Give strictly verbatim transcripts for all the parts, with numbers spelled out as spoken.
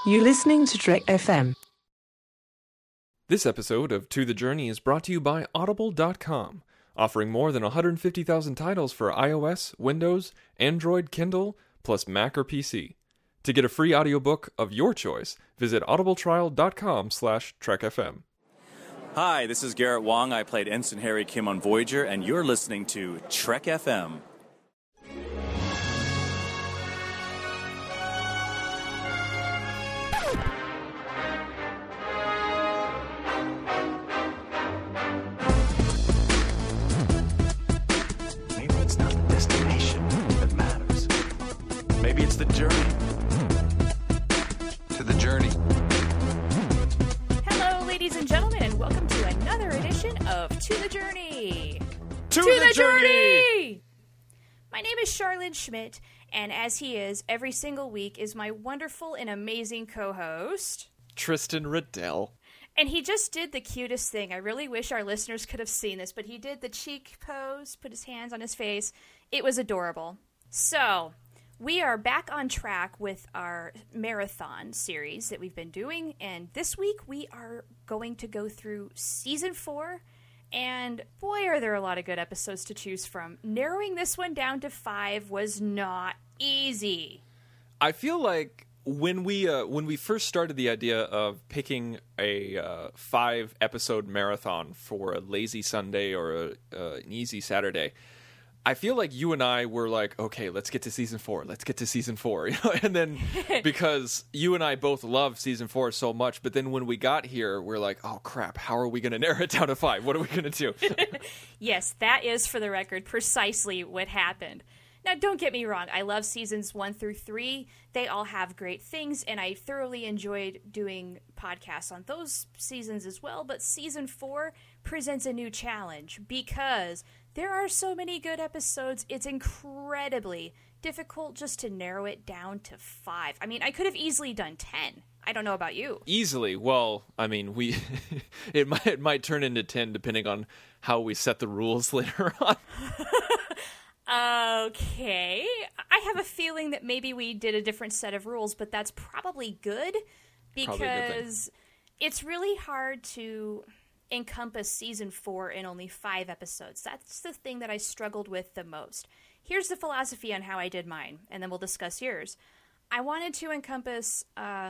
You're listening to Trek F M. This episode of To the Journey is brought to you by Audible dot com, offering more than one hundred fifty thousand titles for iOS, Windows, Android, Kindle, plus Mac or P C. To get a free audiobook of your choice, visit audibletrial.com slash trekfm. Hi, this is Garrett Wong. I played Ensign Harry Kim on Voyager, and you're listening to Trek F M. Maybe it's not the destination that matters. Maybe it's the journey. To the journey. Hello, ladies and gentlemen, and welcome to another edition of To the Journey. To, the, the journey! journey! My name is Charlene Schmidt, and as he is every single week is my wonderful and amazing co-host. Tristan Riddell. And he just did the cutest thing. I really wish our listeners could have seen this, but he did the cheek pose, put his hands on his face. It was adorable. So, we are back on track with our marathon series that we've been doing, and this week we are going to go through season four, and boy, are there a lot of good episodes to choose from. Narrowing this one down to five was not easy. I feel like when we uh, when we first started the idea of picking a uh, five episode marathon for a lazy Sunday or a, uh, an easy Saturday, I feel like you and I were like, okay, let's get to season four. Let's get to season four. You know? And then because you and I both love season four so much, but then when we got here, we're like, oh crap, how are we going to narrow it down to five? What are we going to do? Yes, that is, for the record, precisely what happened. Now, don't get me wrong. I love seasons one through three. They all have great things, and I thoroughly enjoyed doing podcasts on those seasons as well. But season four presents a new challenge because there are so many good episodes. It's incredibly difficult just to narrow it down to five. I mean, I could have easily done ten. I don't know about you. Easily. Well, I mean, we it might it might turn into ten depending on how we set the rules later on. Okay. I have a feeling that maybe we did a different set of rules, but that's probably good because Probably a good thing. It's really hard to encompass season four in only five episodes. That's the thing that I struggled with the most. Here's the philosophy on how I did mine, and then we'll discuss yours. I wanted to encompass uh,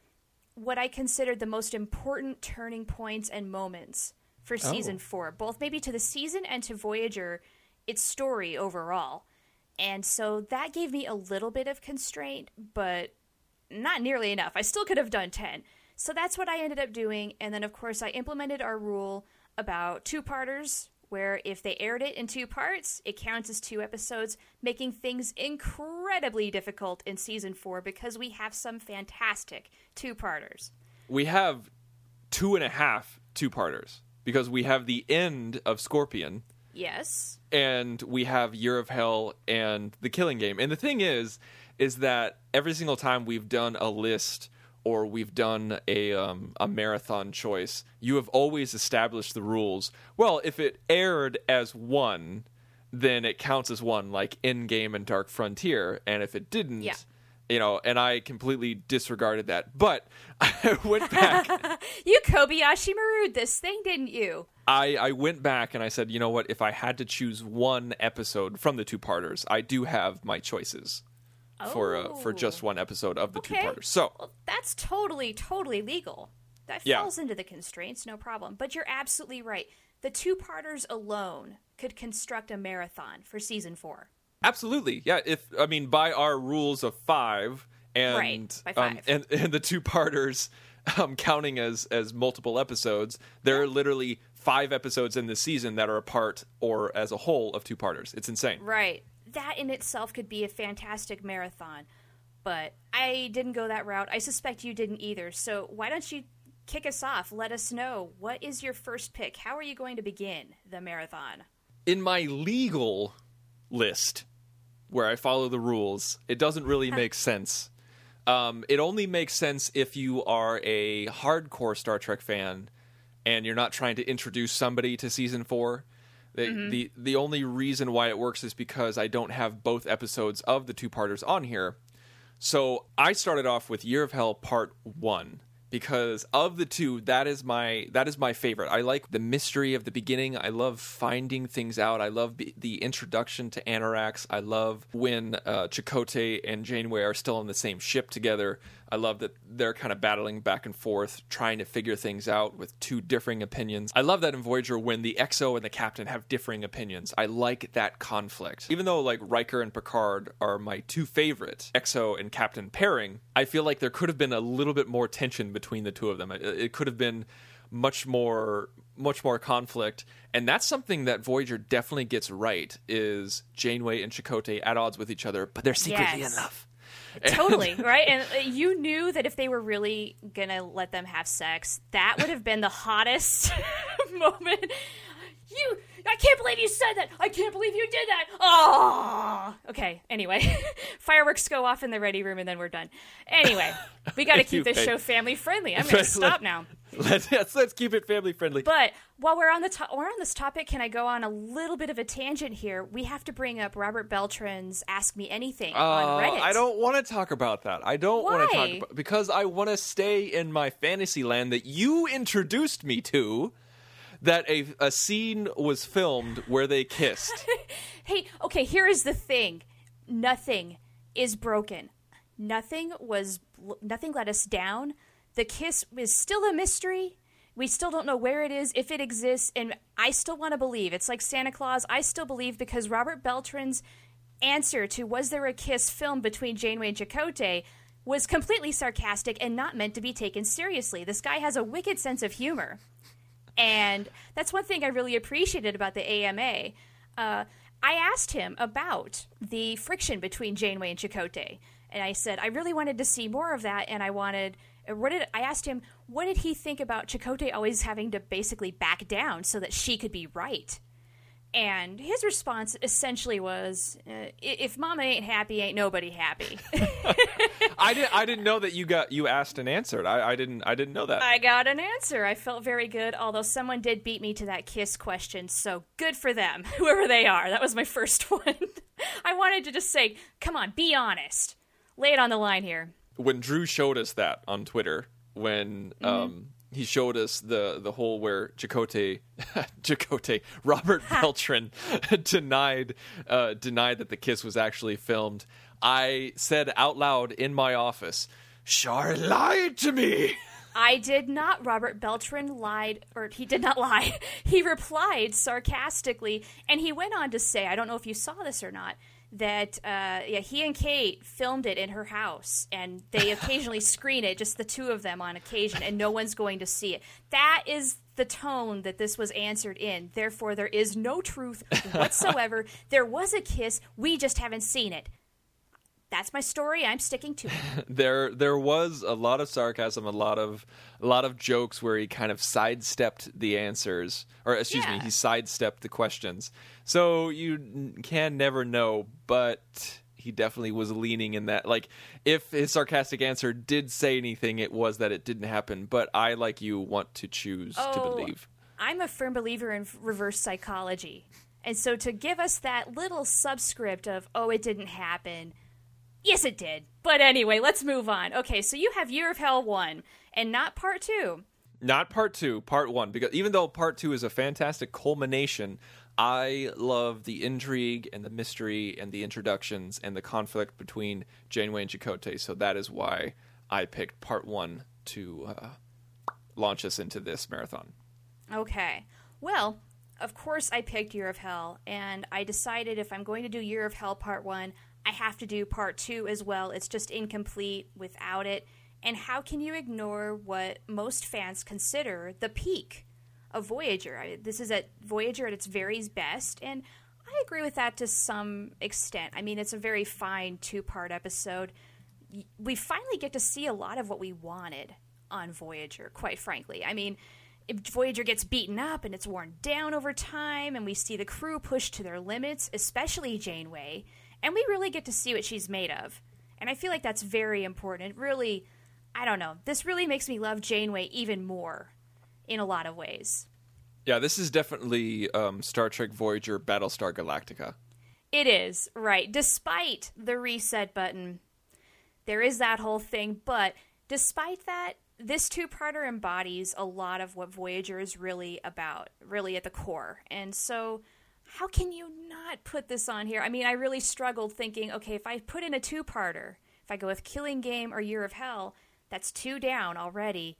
what I considered the most important turning points and moments for season Oh. four, both maybe to the season and to Voyager, its story overall. And so that gave me a little bit of constraint, but not nearly enough. I still could have done ten. So that's what I ended up doing. And then, of course, I implemented our rule about two-parters, where if they aired it in two parts, it counts as two episodes, making things incredibly difficult in season four because we have some fantastic two-parters. We have two and a half two-parters because we have the end of Scorpion. Yes. And we have Year of Hell and The Killing Game. And the thing is, is that every single time we've done a list or we've done a um, a marathon choice, you have always established the rules. Well, if it aired as one, then it counts as one, like Endgame and Dark Frontier. And if it didn't, Yeah. you know, and I completely disregarded that. But I went back. You Kobayashi Maru'd this thing, didn't you? I, I went back and I said, you know what? If I had to choose one episode from the two-parters, I do have my choices for uh, for Oh. just one episode of the Okay. two-parters. So, Well, that's totally, totally legal. That Yeah. falls into the constraints, no problem. But you're absolutely right. The two-parters alone could construct a marathon for season four. absolutely, yeah. If I mean, by our rules of five and Right, by Um, five. and and the two-parters um, counting as as multiple episodes, there are literally five episodes in the season that are a part or as a whole of two-parters. It's insane. Right. That in itself could be a fantastic marathon. But I didn't go that route. I suspect you didn't either. So why don't you kick us off? Let us know. What is your first pick? How are you going to begin the marathon? In my legal list, where I follow the rules, it doesn't really make sense. Um, it only makes sense if you are a hardcore Star Trek fan and you're not trying to introduce somebody to season four. The, Mm-hmm. the the only reason why it works is because I don't have both episodes of the two-parters on here. So I started off with Year of Hell Part One. Because of the two, that is my that is my favorite. I like the mystery of the beginning. I love finding things out. I love be, the introduction to Anorax. I love when uh, Chakotay and Janeway are still on the same ship together. I love that they're kind of battling back and forth, trying to figure things out with two differing opinions. I love that in Voyager when the X O and the Captain have differing opinions. I like that conflict. Even though like Riker and Picard are my two favorite X O and Captain pairing, I feel like there could have been a little bit more tension between the two of them. It, it could have been much more much more conflict, and that's something that Voyager definitely gets right, is Janeway and Chakotay at odds with each other, but they're secretly Yes. in love. Totally, right? And uh, you knew that if they were really gonna let them have sex, that would have been the hottest moment. You, I can't believe you said that. I can't believe you did that. Oh, okay. Anyway, fireworks go off in the ready room, and then we're done. Anyway, we got to keep this show family friendly. I'm gonna stop now. Let's let's, let's keep it family friendly. But while we're on the to- we're on this topic, can I go on a little bit of a tangent here? We have to bring up Robert Beltran's "Ask Me Anything" Uh, on Reddit. I don't want to talk about that. I don't want to Why? talk about because I want to stay in my fantasy land that you introduced me to. That a a scene was filmed where they kissed. Hey, okay, here is the thing. Nothing is broken. Nothing was nothing let us down. The kiss is still a mystery. We still don't know where it is, if it exists, and I still want to believe. It's like Santa Claus. I still believe because Robert Beltran's answer to was there a kiss filmed between Janeway and Chakotay was completely sarcastic and not meant to be taken seriously. This guy has a wicked sense of humor. And that's one thing I really appreciated about the A M A. Uh, I asked him about the friction between Janeway and Chakotay. And I said, I really wanted to see more of that, and I wanted... What did I asked him, what did he think about Chakotay always having to basically back down so that she could be right? And his response essentially was, uh, if Mama ain't happy, ain't nobody happy. I didn't. I didn't know that you got you asked and answered. I, I didn't. I didn't know that. I got an answer. I felt very good, although someone did beat me to that kiss question, so good for them, whoever they are. That was my first one. I wanted to just say, come on, be honest. Lay it on the line here. When Drew showed us that on Twitter, when Mm-hmm. um, he showed us the the whole where Chakotay, Chakotay, Robert Beltran denied uh, denied that the kiss was actually filmed, I said out loud in my office, "Char lied to me." I did not. Robert Beltran lied, or he did not lie. He replied sarcastically, and he went on to say, I don't know if you saw this or not, that uh, yeah, he and Kate filmed it in her house, and they occasionally screen it, just the two of them on occasion, and no one's going to see it. That is the tone that this was answered in. Therefore, there is no truth whatsoever. There was a kiss. We just haven't seen it. That's my story. I'm sticking to it. There, there was a lot of sarcasm, a lot of, a lot of jokes where he kind of sidestepped the answers, or excuse Yeah. me, he sidestepped the questions. So you n- can never know, but he definitely was leaning in that. Like, if his sarcastic answer did say anything, it was that it didn't happen. But I, like you, want to choose to Oh, believe. I'm a firm believer in reverse psychology. And so to give us that little subscript of, oh, it didn't happen, yes, it did. But anyway, let's move on. Okay, so you have Year of Hell one, and not part two. Not part two, part one. Because even though part two is a fantastic culmination, I love the intrigue and the mystery and the introductions and the conflict between Janeway and Chakotay. So that is why I picked part one to uh, launch us into this marathon. Okay. Well, of course I picked Year of Hell, and I decided if I'm going to do Year of Hell part one, I have to do part two as well. It's just incomplete without it. And how can you ignore what most fans consider the peak of Voyager? I, this is at Voyager at its very best, and I agree with that to some extent. I mean, it's a very fine two-part episode. We finally get to see a lot of what we wanted on Voyager, quite frankly. I mean, if Voyager gets beaten up and it's worn down over time, and we see the crew pushed to their limits, especially Janeway, and we really get to see what she's made of. And I feel like that's very important. It really, I don't know, this really makes me love Janeway even more in a lot of ways. Yeah, this is definitely um, Star Trek Voyager Battlestar Galactica. It is, right. Despite the reset button, there is that whole thing. But despite that, this two-parter embodies a lot of what Voyager is really about, really at the core. And so how can you not put this on here? I mean, I really struggled thinking, okay, if I put in a two-parter, if I go with Killing Game or Year of Hell, that's two down already.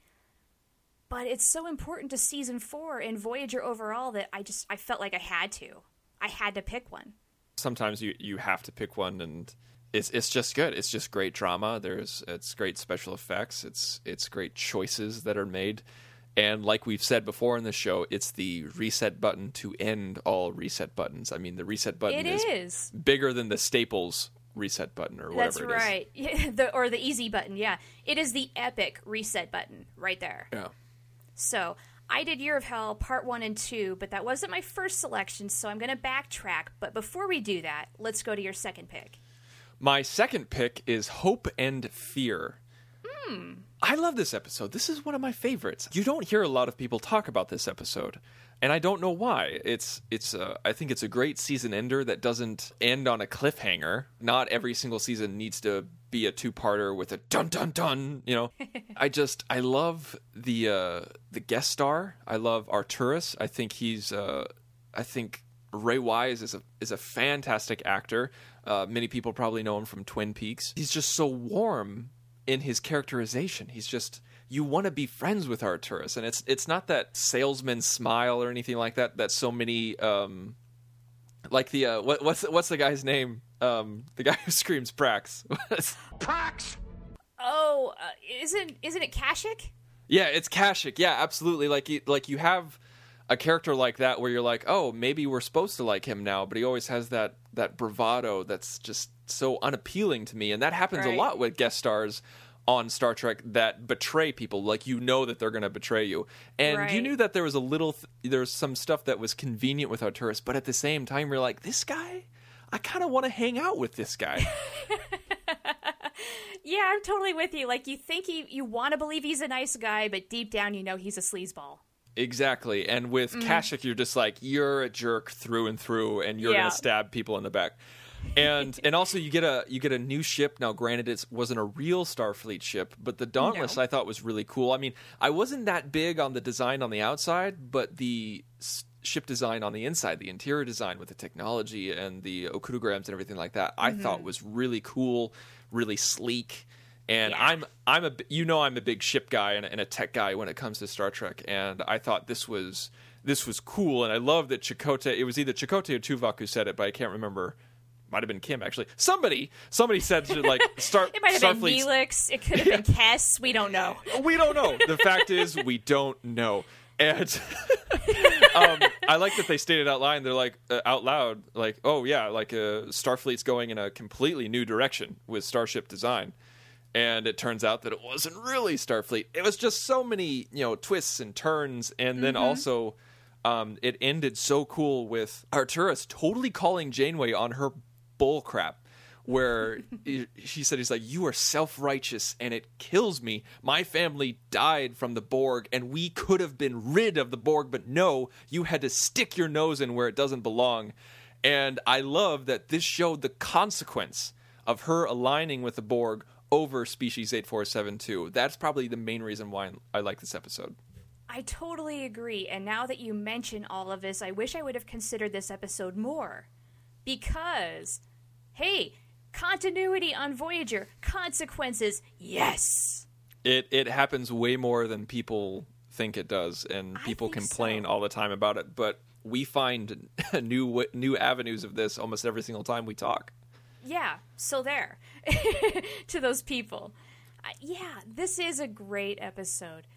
But it's so important to season four and Voyager overall that I just, I felt like I had to. I had to pick one. Sometimes you, you have to pick one, and it's it's just good. It's just great drama. There's it's great special effects. It's it's great choices that are made. And like we've said before in the show, it's the reset button to end all reset buttons. I mean, the reset button It is, is. bigger than the Staples reset button or That's whatever it is. right. Yeah, the, or the easy button, yeah. It is the epic reset button right there. Yeah. So I did Year of Hell part one and two, but that wasn't my first selection, so I'm going to backtrack. But before we do that, let's go to your second pick. My second pick is Hope and Fear. Hmm. I love this episode. This is one of my favorites. You don't hear a lot of people talk about this episode, and I don't know why. It's it's. Uh, I think it's a great season ender that doesn't end on a cliffhanger. Not every single season needs to be a two-parter with a dun dun dun. You know, I just I love the uh, the guest star. I love Arturis. I think he's. Uh, I think Ray Wise is a is a fantastic actor. Uh, many people probably know him from Twin Peaks. He's just so warm in his characterization. He's just, you want to be friends with Arturis, and it's it's not that salesman smile or anything like that that so many um like the uh what, what's what's the guy's name, um the guy who screams Prax. Prax! Oh, uh, isn't isn't it Kashyyyk? Yeah, it's Kashyyyk. Yeah, absolutely. Like you, like you have a character like that where you're like, oh, maybe we're supposed to like him now, but he always has that that bravado that's just so unappealing to me. And that happens Right. a lot with guest stars on Star Trek that betray people. Like, you know that they're going to betray you. And Right. you knew that there was a little, th- there was some stuff that was convenient with Arturis, but at the same time, you're like, this guy, I kind of want to hang out with this guy. Yeah, I'm totally with you. Like, you think he, you want to believe he's a nice guy, but deep down you know he's a sleazeball. Exactly. And with Mm. Kashyyyk, you're just like, you're a jerk through and through, and you're Yeah. going to stab people in the back. And and also you get a you get a new ship. Now, granted, it wasn't a real Starfleet ship, but the Dauntless No. I thought was really cool. I mean, I wasn't that big on the design on the outside, but the s- ship design on the inside, the interior design with the technology and the okudograms and everything like that, I thought was really cool, really sleek. And Yeah. I'm I'm a you know I'm a big ship guy and, and a tech guy when it comes to Star Trek, and I thought this was this was cool, and I love that Chakotay. It was either Chakotay or Tuvok who said it, but I can't remember. Might have been Kim, actually. Somebody somebody said to, like, Star It might have been Starfleet's- Neelix. It could have been Kess. We don't know. We don't know. The fact is, we don't know. And um, I like that they stated out loud. They're like uh, out loud, like, "Oh yeah, like uh, Starfleet's going in a completely new direction with starship design." And it turns out that it wasn't really Starfleet. It was just so many, you know, twists and turns. And then also, um, it ended so cool with Arturis totally calling Janeway on her bull crap. Where he- she said, he's like, you are self-righteous and it kills me. My family died from the Borg and we could have been rid of the Borg, but no, you had to stick your nose in where it doesn't belong. And I love that this showed the consequence of her aligning with the Borg over Species eight four seven two. That's probably the main reason why I like this episode. I totally agree. And now that you mention all of this, I wish I would have considered this episode more. Because, hey, continuity on Voyager, consequences, yes. It it happens way more than people think it does, and I people think complain so. all the time about it. But we find new new avenues of this almost every single time we talk. Yeah, so there. To those people. Uh, yeah, this is a great episode.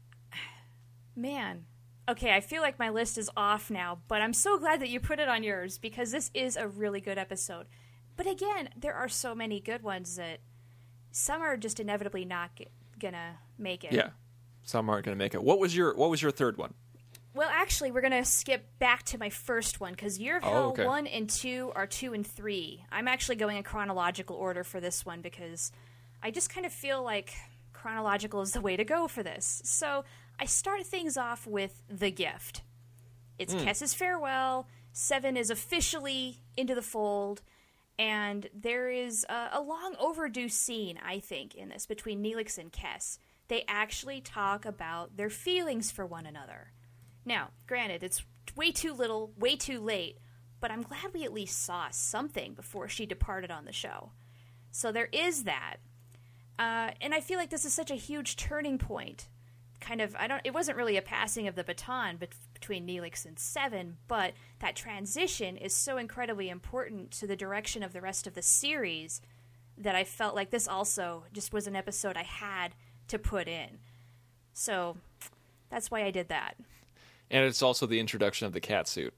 Man. Okay, I feel like my list is off now, but I'm so glad that you put it on yours because this is a really good episode. But again, there are so many good ones that some are just inevitably not g- gonna make it. Yeah, some aren't going to make it. What was your What was your third one? Well, actually, we're going to skip back to my first one, because Year of Oh, Hell okay. one and two are two and three. I'm actually going in chronological order for this one, because I just kind of feel like chronological is the way to go for this. So I start things off with The Gift. It's Hmm. Kess's farewell. Seven is officially into the fold. And there is a, a long overdue scene, I think, in this between Neelix and Kes. They actually talk about their feelings for one another. Now, granted, it's way too little, way too late, but I'm glad we at least saw something before she departed on the show. So there is that. Uh, and I feel like this is such a huge turning point. Kind of, I don't, it wasn't really a passing of the baton bet- between Neelix and Seven, but that transition is so incredibly important to the direction of the rest of the series that I felt like this also just was an episode I had to put in. So that's why I did that. And it's also the introduction of the cat suit.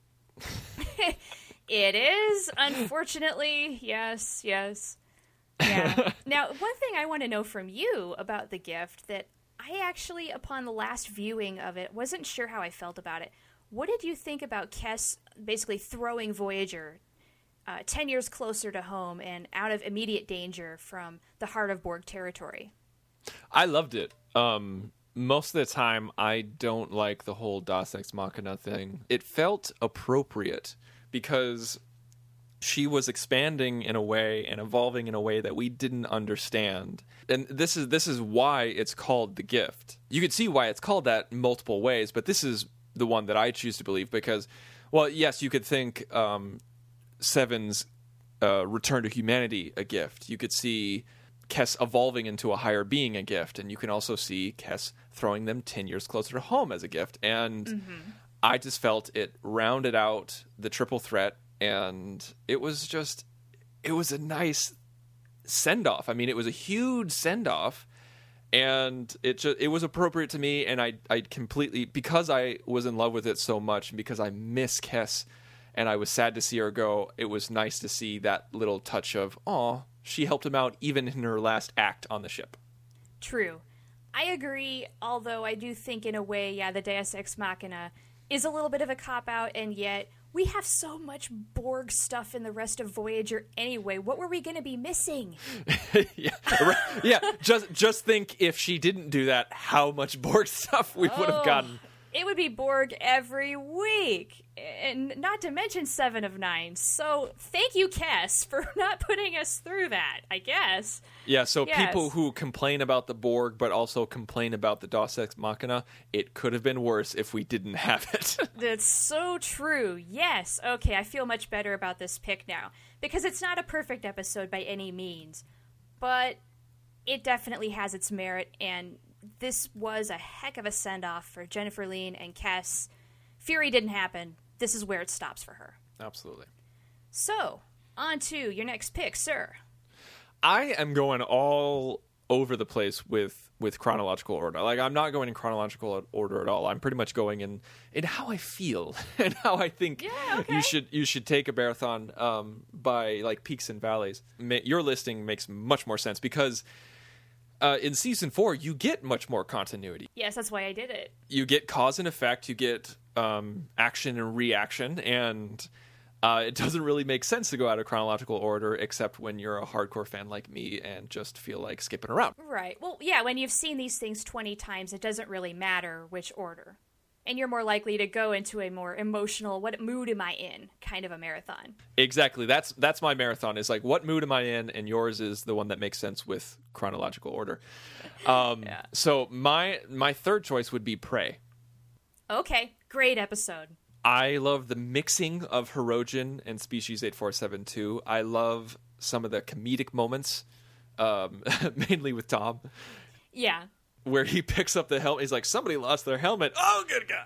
It is, unfortunately. Yes, yes. Yeah. Now, one thing I want to know from you about the gift that I actually, upon the last viewing of it, wasn't sure how I felt about it. What did you think about Kes basically throwing Voyager uh, ten years closer to home and out of immediate danger from the heart of Borg territory? I loved it. Um, most of the time, I don't like the whole Deus Ex Machina thing. It felt appropriate because she was expanding in a way and evolving in a way that we didn't understand. And this is this is why it's called the gift. You could see why it's called that in multiple ways, but this is the one that I choose to believe because, well, yes, you could think um, Seven's uh, return to humanity a gift. You could see Kes evolving into a higher being a gift, and you can also see Kes throwing them ten years closer to home as a gift. And mm-hmm. I just felt it rounded out the triple threat. And it was just, it was a nice send-off. I mean, it was a huge send-off, and it just, it was appropriate to me, and I I completely, because I was in love with it so much, and because I miss Kes, and I was sad to see her go, it was nice to see that little touch of, aw, she helped him out even in her last act on the ship. True. I agree, although I do think in a way, yeah, the Deus Ex Machina is a little bit of a cop-out, and yet we have so much Borg stuff in the rest of Voyager anyway. What were we going to be missing? yeah, right. yeah. Just just think if she didn't do that, how much Borg stuff we oh, would have gotten. It would be Borg every week, and not to mention Seven of Nine. So thank you, Kes, for not putting us through that, I guess. Yeah, so yes. People who complain about the Borg but also complain about the Deus Ex Machina, it could have been worse if we didn't have it. That's so true. Yes. Okay, I feel much better about this pick now. Because it's not a perfect episode by any means, but it definitely has its merit, and this was a heck of a send-off for Jennifer Lien and Kes. Fury didn't happen. This is where it stops for her. Absolutely. So, on to your next pick, sir. I am going all over the place with, with chronological order. Like, I'm not going in chronological order at all. I'm pretty much going in, in how I feel and how I think yeah, okay. you should you should take a marathon um, by, like, peaks and valleys. Ma- your listing makes much more sense because Uh, in season four, you get much more continuity. Yes, that's why I did it. You get cause and effect, you get um, action and reaction, and uh, it doesn't really make sense to go out of chronological order except when you're a hardcore fan like me and just feel like skipping around. Right. Well, yeah, when you've seen these things twenty times, it doesn't really matter which order. And you're more likely to go into a more emotional, what mood am I in, kind of a marathon. Exactly. That's that's my marathon. Is like, what mood am I in? And yours is the one that makes sense with chronological order. Um, yeah. So my my third choice would be Prey. Okay. Great episode. I love the mixing of Hirogen and Species eight four seven two. I love some of the comedic moments, um, mainly with Tom. Yeah. Where he picks up the helmet. He's like, somebody lost their helmet. Oh, good God.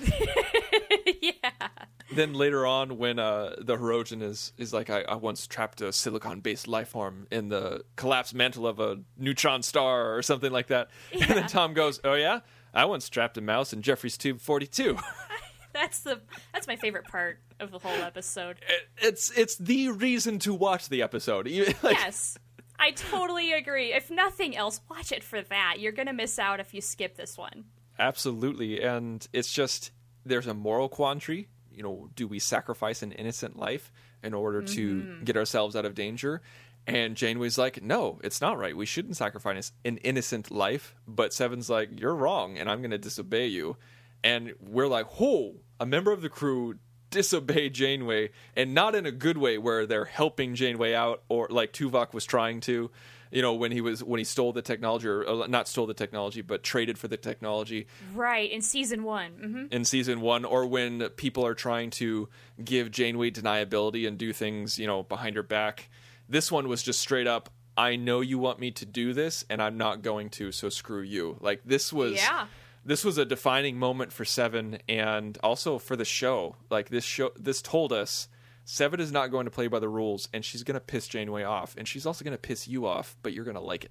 Yeah. Then later on, when uh, the Hirogen is, is like, I, I once trapped a silicon-based life form in the collapsed mantle of a neutron star or something like that. Yeah. And then Tom goes, oh, yeah? I once trapped a mouse in Jeffrey's Tube forty-two. That's the that's my favorite part of the whole episode. It, it's it's the reason to watch the episode. Like, yes. I totally agree. If nothing else, watch it for that. You're going to miss out if you skip this one. Absolutely. And it's just, there's a moral quandary. You know, do we sacrifice an innocent life in order to mm-hmm. get ourselves out of danger? And Janeway's like, no, it's not right. We shouldn't sacrifice an innocent life. But Seven's like, you're wrong, and I'm going to disobey you. And we're like, whoa, a member of the crew disobey Janeway, and not in a good way where they're helping Janeway out, or like Tuvok was trying to, you know, when he was when he stole the technology, or uh, not stole the technology, but traded for the technology. Right, in season one. Mm-hmm. In season one, or when people are trying to give Janeway deniability and do things, you know, behind her back. This one was just straight up, I know you want me to do this, and I'm not going to, so screw you. Like, this was... Yeah. This was a defining moment for Seven, and also for the show. Like, this show, this told us Seven is not going to play by the rules, and she's going to piss Janeway off, and she's also going to piss you off, but you're going to like it.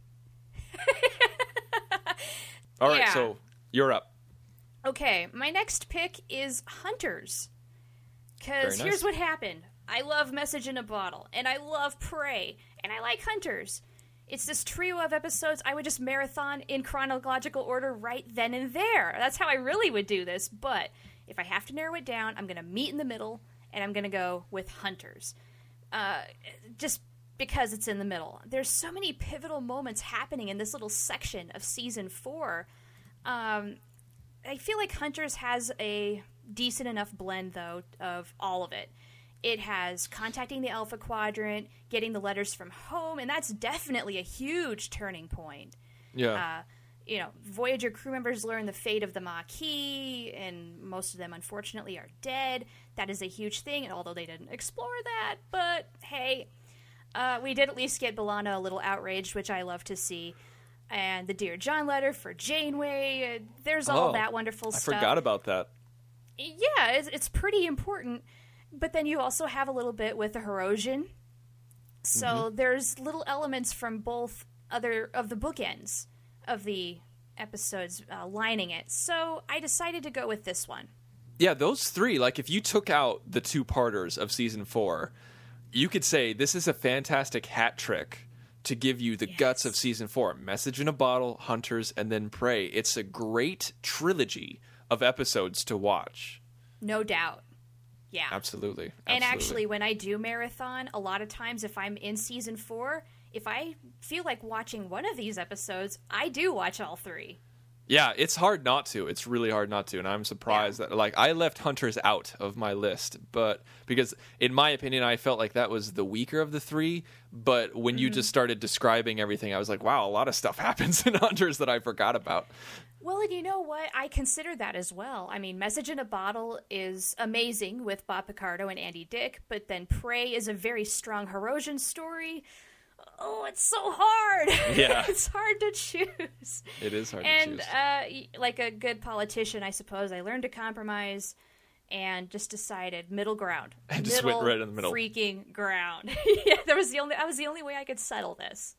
All right, yeah. so you're up. Okay, my next pick is Hunters. Because Very nice. here's what happened. I love Message in a Bottle, and I love Prey, and I like Hunters. It's this trio of episodes I would just marathon in chronological order right then and there. That's how I really would do this. But if I have to narrow it down, I'm going to meet in the middle, and I'm going to go with Hunters. Uh, just because it's in the middle. There's so many pivotal moments happening in this little section of season four. Um, I feel like Hunters has a decent enough blend, though, of all of it. It has contacting the Alpha Quadrant, getting the letters from home, and that's definitely a huge turning point. Yeah. Uh, you know, Voyager crew members learn the fate of the Maquis, and most of them, unfortunately, are dead. That is a huge thing, and although they didn't explore that, but hey, uh, we did at least get B'Elanna a little outraged, which I love to see. And the Dear John letter for Janeway, uh, there's all Oh, that wonderful I stuff. forgot about that. Yeah, it's, it's pretty important. But then you also have a little bit with the Herosian. So mm-hmm. there's little elements from both other of the bookends of the episodes uh, lining it. So I decided to go with this one. Yeah, those three, like if you took out the two-parters of season four, you could say this is a fantastic hat trick to give you the yes. guts of season four. Message in a Bottle, Hunters, and then Prey. It's a great trilogy of episodes to watch. No doubt. Yeah. Absolutely. Absolutely. And actually, when I do marathon, a lot of times if I'm in season four, if I feel like watching one of these episodes, I do watch all three. Yeah, it's hard not to. It's really hard not to. And I'm surprised yeah. that, like, I left Hunters out of my list. But because, in my opinion, I felt like that was the weaker of the three. But when mm-hmm. you just started describing everything, I was like, wow, a lot of stuff happens in Hunters that I forgot about. Well, and you know what? I consider that as well. I mean, Message in a Bottle is amazing with Bob Picardo and Andy Dick, but then Prey is a very strong Herosian story. Oh, it's so hard. Yeah. It's hard to choose. It is hard and, to choose. And uh, like a good politician, I suppose, I learned to compromise and just decided middle ground. And just middle went right in the middle. Freaking ground. Yeah, that was the only. That was the only way I could settle this.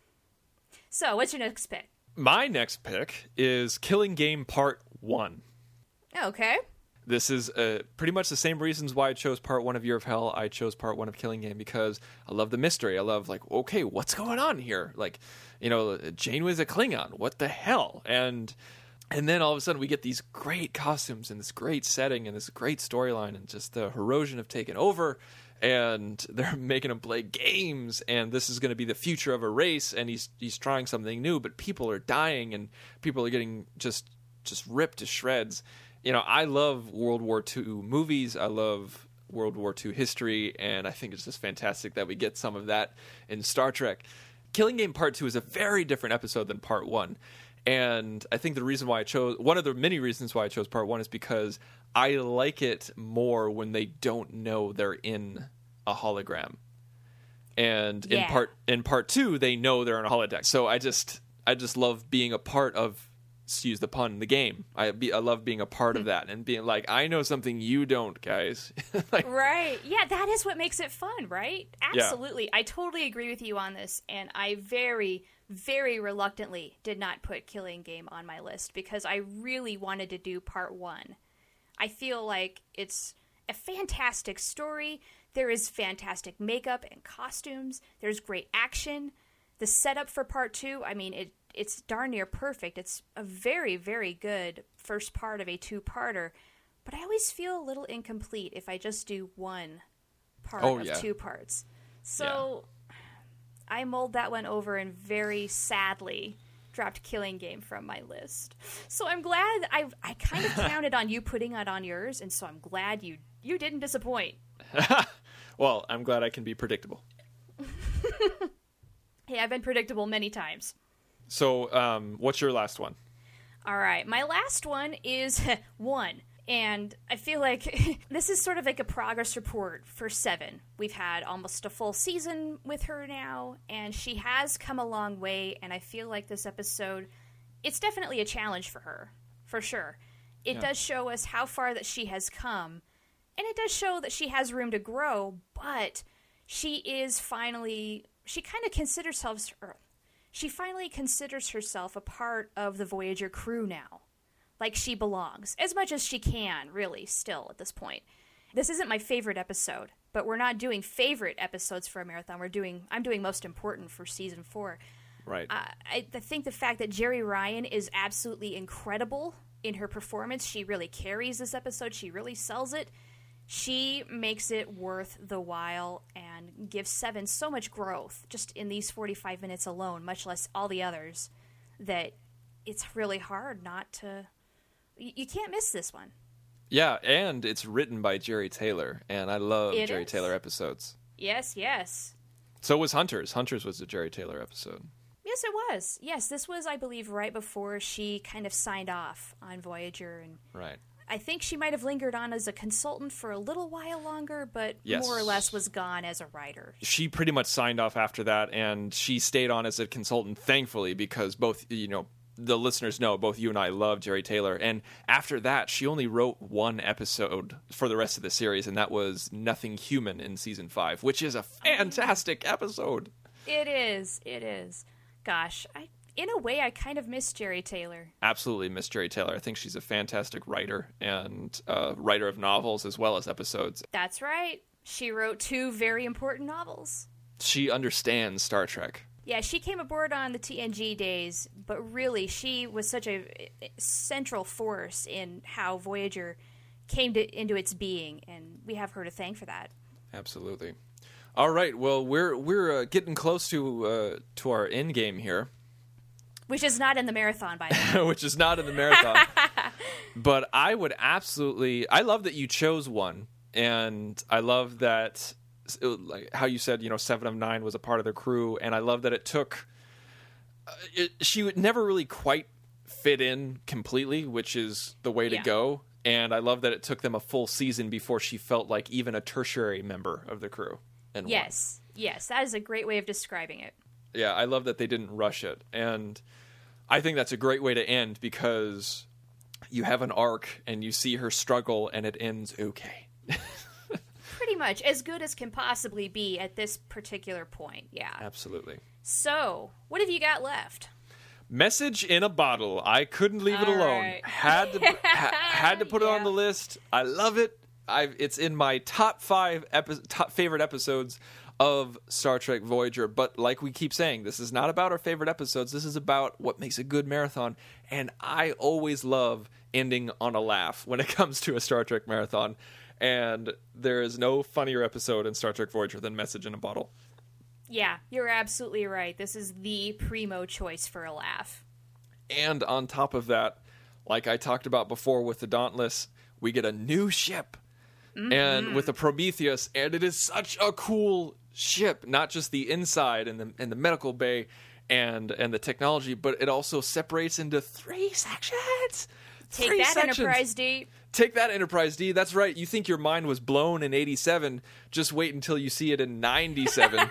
So, what's your next pick? My next pick is Killing Game Part one. Okay. This is uh, pretty much the same reasons why I chose Part one of Year of Hell. I chose Part one of Killing Game because I love the mystery. I love, like, okay, what's going on here? Like, you know, Janeway's a Klingon. What the hell? And and then all of a sudden we get these great costumes and this great setting and this great storyline, and just the Herosian have taken over. And they're making him play games, and this is going to be the future of a race, and he's he's trying something new, but people are dying, and people are getting just just ripped to shreds. You know, I love World War Two movies. I love World War Two history, and I think it's just fantastic that we get some of that in Star Trek. Killing Game Part two is a very different episode than Part one. And I think the reason why I chose, one of the many reasons why I chose Part one is because I like it more when they don't know they're in a hologram. And yeah. in part in part two, they know they're in a holodeck. So I just I just love being a part of, excuse the pun, the game. I be, I love being a part of that and being like, I know something you don't, guys. Like, right. Yeah, that is what makes it fun, right? Absolutely. Yeah. I totally agree with you on this, and I very, very reluctantly did not put Killing Game on my list because I really wanted to do Part one. I feel like it's a fantastic story. There is fantastic makeup and costumes. There's great action. The setup for Part two, I mean, it it's darn near perfect. It's a very, very good first part of a two-parter. But I always feel a little incomplete if I just do one part oh, of yeah. two parts. So yeah. I mulled that one over and very sadly dropped Killing Game from my list. So I'm glad I I kind of counted on you putting it on yours, and so I'm glad you you didn't disappoint. Well, I'm glad I can be predictable. Hey, I've been predictable many times. So, um, what's your last one? All right, my last one is one. And I feel like this is sort of like a progress report for Seven. We've had almost a full season with her now, and she has come a long way, and I feel like this episode, it's definitely a challenge for her, for sure. It Yeah. does show us how far that she has come, and it does show that she has room to grow, but she is finally, she kind of considers herself, she finally considers herself a part of the Voyager crew now. Like she belongs, as much as she can, really, still, at this point. This isn't my favorite episode, but we're not doing favorite episodes for a marathon. We're doing, I'm doing most important for season four. Right. Uh, I, I think the fact that Jeri Ryan is absolutely incredible in her performance, she really carries this episode, she really sells it. She makes it worth the while and gives Seven so much growth just in these forty-five minutes alone, much less all the others, that it's really hard not to... You can't miss this one. Yeah, and it's written by Jeri Taylor, and I love It Jeri is. Taylor episodes. Yes, yes. So was Hunters. Hunters was a Jeri Taylor episode. Yes, it was. Yes, this was, I believe, right before she kind of signed off on Voyager. And Right. I think she might have lingered on as a consultant for a little while longer, but Yes. more or less was gone as a writer. She pretty much signed off after that, and she stayed on as a consultant, thankfully, because both, you know, the listeners know, both you and I love Jeri Taylor. And after that, she only wrote one episode for the rest of the series, and that was Nothing Human in season five, which is a fantastic episode. It is. It is. Gosh, I, in a way, I kind of miss Jeri Taylor. Absolutely miss Jeri Taylor. I think she's a fantastic writer and uh, writer of novels as well as episodes. That's right. She wrote two very important novels. She understands Star Trek. Yeah, she came aboard on the T N G days, but really she was such a central force in how Voyager came to, into its being, and we have her to thank for that. Absolutely. All right. Well, we're we're uh, getting close to uh, to our end game here, Which is not in the marathon, by the way. which is not in the marathon. But I would absolutely. I love that you chose one, and I love that. Like how you said, you know, Seven of Nine was a part of the crew, and I love that it took. Uh, it, she would never really quite fit in completely, which is the way to Yeah. go. And I love that it took them a full season before she felt like even a tertiary member of the crew. And won. Yes, yes, that is a great way of describing it. Yeah, I love that they didn't rush it, and I think that's a great way to end because you have an arc and you see her struggle, and it ends okay. Pretty much as good as can possibly be at this particular point, yeah. Absolutely. So, what have you got left? Message in a Bottle. I couldn't leave it All alone. right. Had to ha- had to put it on Yeah. the list. I love it. I it's in my top five epi- top favorite episodes of Star Trek Voyager. But like we keep saying, this is not about our favorite episodes. This is about what makes a good marathon. And I always love ending on a laugh when it comes to a Star Trek marathon. And there is no funnier episode in Star Trek Voyager than Message in a Bottle. Yeah, you're absolutely right. This is the primo choice for a laugh. And on top of that, like I talked about before with the Dauntless, we get a new ship. Mm-hmm. And with the Prometheus, and it is such a cool ship, not just the inside and the and the medical bay and and the technology, but it also separates into three sections. Take Three that, sections. Enterprise D. Take that, Enterprise D. That's right. You think your mind was blown in eighty-seven. Just wait until you see it in ninety-seven.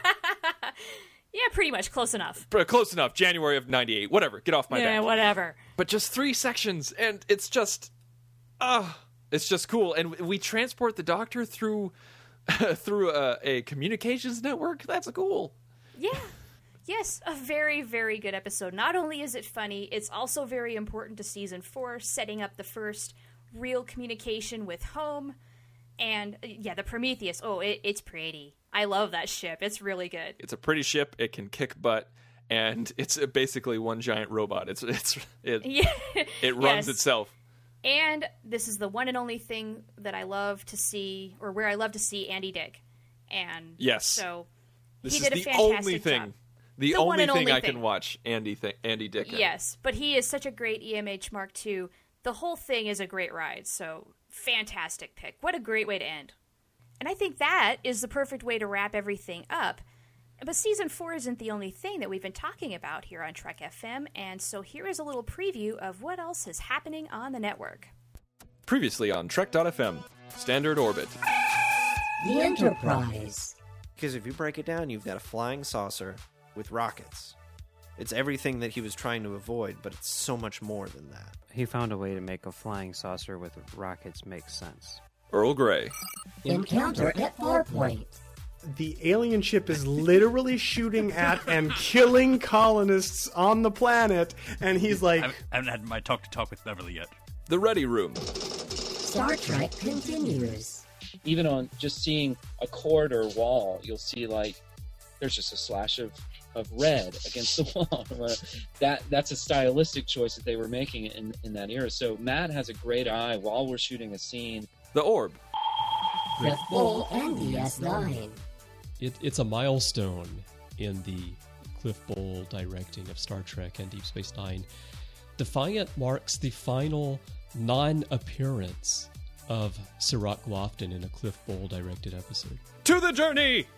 Yeah, pretty much. Close enough. But close enough. January of ninety-eight. Whatever. Get off my Yeah, back. whatever. But just three sections, and it's just, ah, it's just cool. And we transport the Doctor through through a, a communications network. That's cool. Yeah. Yes, a very, very good episode. Not only is it funny, it's also very important to season four, setting up the first real communication with home. And, uh, yeah, the Prometheus. Oh, it, it's pretty. I love that ship. It's really good. It's a pretty ship. It can kick butt, and it's basically one giant robot. It's it's it Yeah. it runs Yes. itself. And this is the one and only thing that I love to see, or where I love to see Andy Dick. And Yes. so This he is did a the fantastic only thing, job. the, The one only and thing only I can thing. watch Andy th- Andy Dick. in. Yes, but he is such a great E M H Mark two. The whole thing is a great ride. So fantastic pick. What a great way to end. And I think that is the perfect way to wrap everything up. But Season four isn't the only thing that we've been talking about here on Trek F M, and so here is a little preview of what else is happening on the network. Previously on Trek dot F M, Standard Orbit. The Enterprise. Because if you break it down, you've got a flying saucer with rockets. It's everything that he was trying to avoid, but it's so much more than that. He found a way to make a flying saucer with rockets make sense. Earl Grey. Encounter at Farpoint. The alien ship is literally shooting at and killing colonists on the planet, and he's like... I haven't had my talk-to-talk with Beverly yet. The Ready Room. Star Trek continues. Even on just seeing a corridor wall, you'll see, like, there's just a slash of, of red against the wall. that That's a stylistic choice that they were making in, in that era. So Matt has a great eye while we're shooting a scene. The Orb. Cliff Bull and D S nine. It, it's a milestone in the Cliff Bull directing of Star Trek and Deep Space Nine. Defiant marks the final non-appearance of Sirach Lofton in a Cliff Bull directed episode. To the Journey!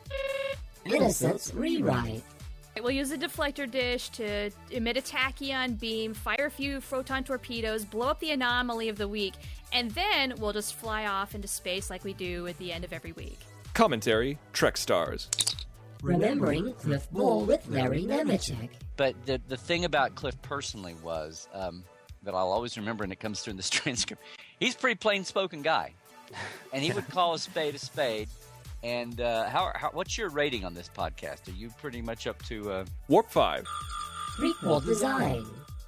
Innocence Rewrite. We'll use a deflector dish to emit a tachyon beam, fire a few photon torpedoes, blow up the anomaly of the week, and then we'll just fly off into space like we do at the end of every week. Commentary, Trek Stars. Remembering Cliff Bull with Larry Nemechek. But the the thing about Cliff personally was, um, that I'll always remember, and it comes through in this transcript, he's a pretty plain-spoken guy. And he would call a spade a spade. And uh, how, how what's your rating on this podcast? Are you pretty much up to... Uh... Warp five. Prequel design.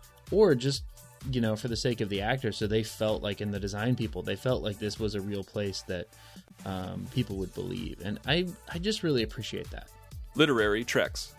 Or just, you know, for the sake of the actors, so they felt like, in the design people, they felt like this was a real place that um, people would believe. And I, I just really appreciate that. Literary Treks.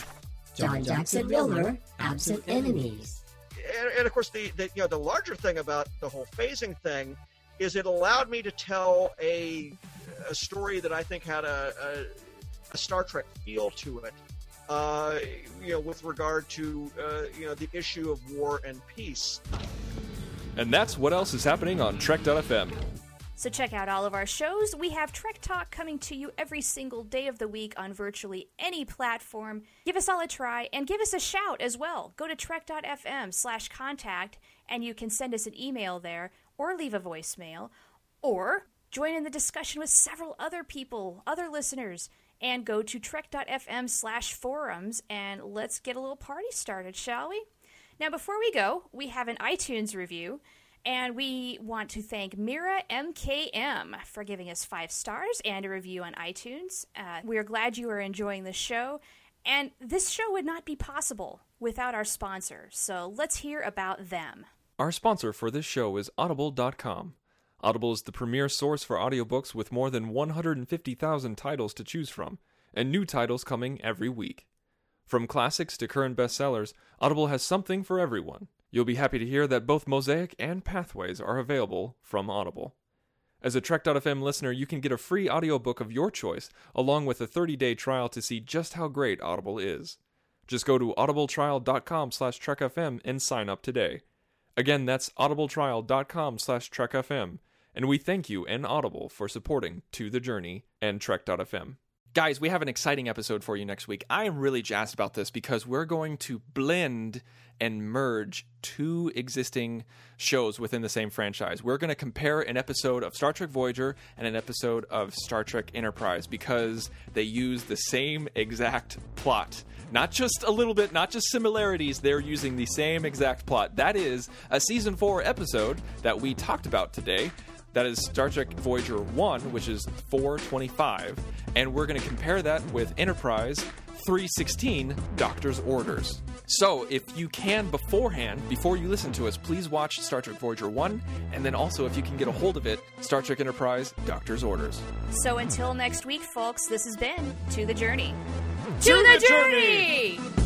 John Jackson Miller, Absent Enemies. And, and of course, the, the you know the larger thing about the whole phasing thing is it allowed me to tell a a story that I think had a, a, a Star Trek feel to it. Uh, you know, with regard to uh, you know the issue of war and peace. And that's what else is happening on Trek dot F M. So check out all of our shows. We have Trek Talk coming to you every single day of the week on virtually any platform. Give us all a try and give us a shout as well. Go to trek dot f m slash contact and you can send us an email there or leave a voicemail or join in the discussion with several other people, other listeners, and go to trek dot f m slash forums and let's get a little party started, shall we? Now, before we go, we have an iTunes review. And we want to thank Mira M K M for giving us five stars and a review on iTunes. Uh, we are glad you are enjoying the show. And this show would not be possible without our sponsor. So let's hear about them. Our sponsor for this show is Audible dot com. Audible is the premier source for audiobooks with more than one hundred fifty thousand titles to choose from, and new titles coming every week. From classics to current bestsellers, Audible has something for everyone. You'll be happy to hear that both Mosaic and Pathways are available from Audible. As a Trek dot F M listener, you can get a free audiobook of your choice, along with a thirty-day trial to see just how great Audible is. Just go to audibletrial dot com slash trek f m and sign up today. Again, that's audibletrial dot com slash trek f m, and we thank you and Audible for supporting To The Journey and Trek dot F M. Guys, we have an exciting episode for you next week. I am really jazzed about this because we're going to blend and merge two existing shows within the same franchise. We're going to compare an episode of Star Trek Voyager and an episode of Star Trek Enterprise because they use the same exact plot. Not just a little bit, not just similarities, they're using the same exact plot. That is a Season four episode that we talked about today. That is Star Trek Voyager one, which is four twenty-five, and we're going to compare that with Enterprise three sixteen, Doctor's Orders. So, if you can beforehand, before you listen to us, please watch Star Trek Voyager one, and then also, if you can get a hold of it, Star Trek Enterprise, Doctor's Orders. So until next week, folks, this has been To The Journey. To, to the, the journey! journey!